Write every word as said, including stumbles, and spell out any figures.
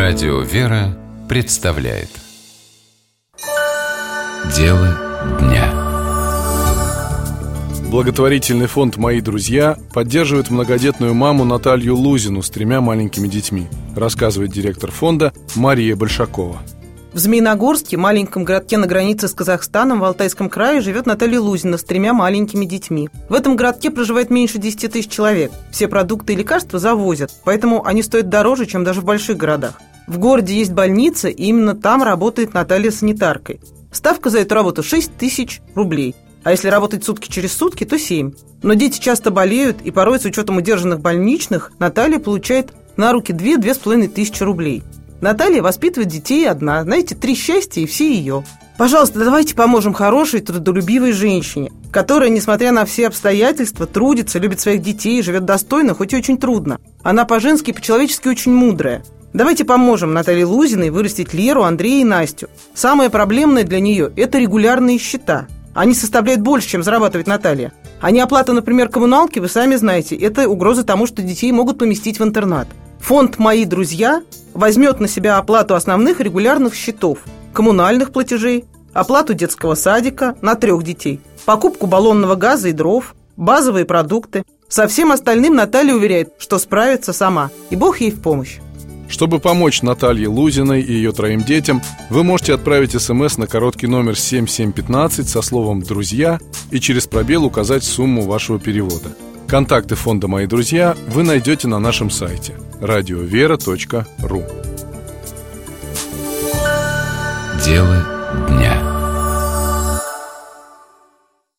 Радио «Вера» представляет Дело дня. Благотворительный фонд «Мои друзья» поддерживает многодетную маму Наталью Лузину с тремя маленькими детьми, рассказывает директор фонда Мария Большакова. В Змеиногорске, маленьком городке на границе с Казахстаном в Алтайском крае, живет Наталья Лузина с тремя маленькими детьми. В этом городке проживает меньше десяти тысяч человек. Все продукты и лекарства завозят, поэтому они стоят дороже, чем даже в больших городах. В городе есть больница, и именно там работает Наталья санитаркой. Ставка за эту работу шесть тысяч рублей. А если работать сутки через сутки, то семь. Но дети часто болеют, и порой с учетом удержанных больничных Наталья получает на руки две-две с половиной тысячи рублей. Наталья воспитывает детей одна. Знаете, три счастья и все ее. Пожалуйста, давайте поможем хорошей, трудолюбивой женщине, которая, несмотря на все обстоятельства, трудится, любит своих детей, живет достойно, хоть и очень трудно. Она по-женски и по-человечески очень мудрая. Давайте поможем Наталье Лузиной вырастить Леру, Андрея и Настю. Самое проблемное для нее – это регулярные счета. Они составляют больше, чем зарабатывает Наталья. А неоплата, например, коммуналки, вы сами знаете, это угроза тому, что детей могут поместить в интернат. Фонд «Мои друзья» возьмет на себя оплату основных регулярных счетов, коммунальных платежей, оплату детского садика на трех детей, покупку баллонного газа и дров, базовые продукты. Со всем остальным Наталья уверяет, что справится сама, и Бог ей в помощь. Чтобы помочь Наталье Лузиной и ее троим детям, вы можете отправить смс на короткий номер семь семь пятнадцать со словом «Друзья» и через пробел указать сумму вашего перевода. Контакты фонда «Мои друзья» вы найдете на нашем сайте радиовера точка ру. Дело дня.